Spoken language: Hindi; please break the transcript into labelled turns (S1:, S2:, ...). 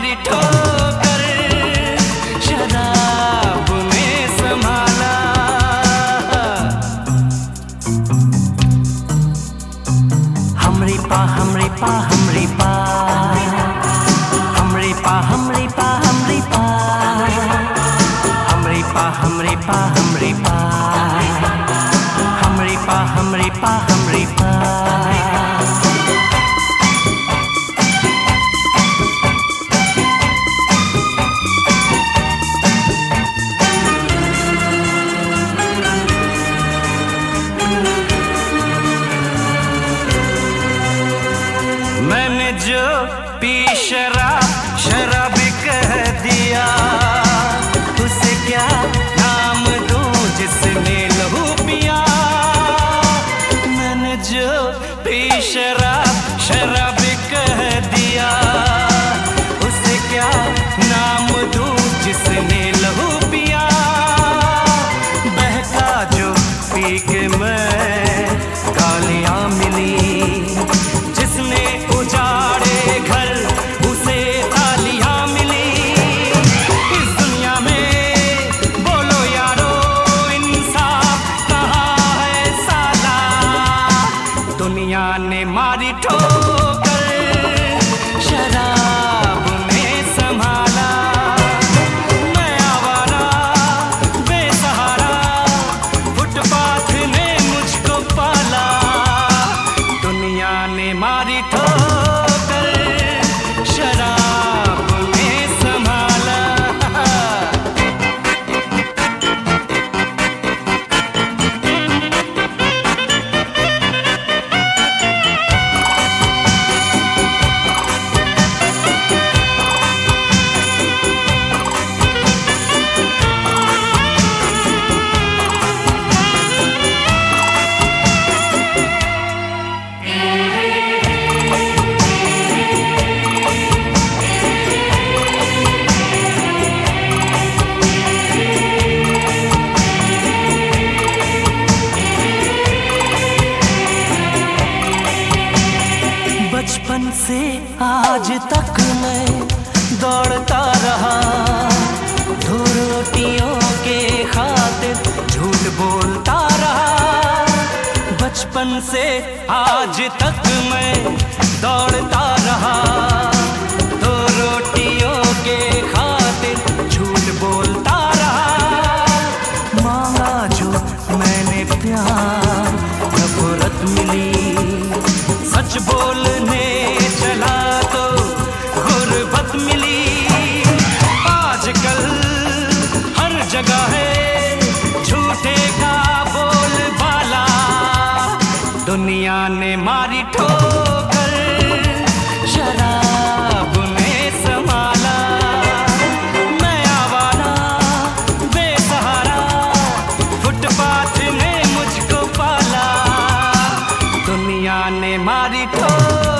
S1: मारी ठोकर, शराब ने संभाला। हमरी पा हमरी पा हमरी पा, हमरी पा हमरी पा हमरी पा, हमरी पा हमरी पा हमरी पा, हमरी पा हमरी पा हमरी पा। मैंने जो पी शराब, शराबी कह दिया, उसे क्या नाम दूं जिसने लहू पिया। मैंने जो पी शराब, शराबी कह दिया, उसे क्या नाम दूं जिसने लहू पिया। बहका जो पी के मैं गालियां मिली, जिसने उजाड़े घर उसे तालियां मिली। इस दुनिया में बोलो यारो इंसाफ कहाँ है साला। दुनिया ने मारी ठोकर, शराब ने संभाला। मैं आवारा बेसहारा, फुटपाथ ने मुझको पाला। दुनिया ने मारी ठोकर, शराब ने संभाला। बचपन से आज तक मैं दौड़ता रहा, दो रोटियों के खातिर झूठ बोलता रहा। बचपन से आज तक मैं दौड़ता रहा, दो रोटियों के खातिर झूठ बोलता रहा। मांगा जो मैंने प्यार, नफरत मिली। सच बोलने चला तो गुर्बत मिली। आजकल हर जगह है झूठे का बोलबाला। दुनिया ने मारी ठोकर, शराब ने संभाला। मैं आवारा बेसहारा, फुटपाथ ने मुझको पाला। दुनिया ने मारी ठोकर।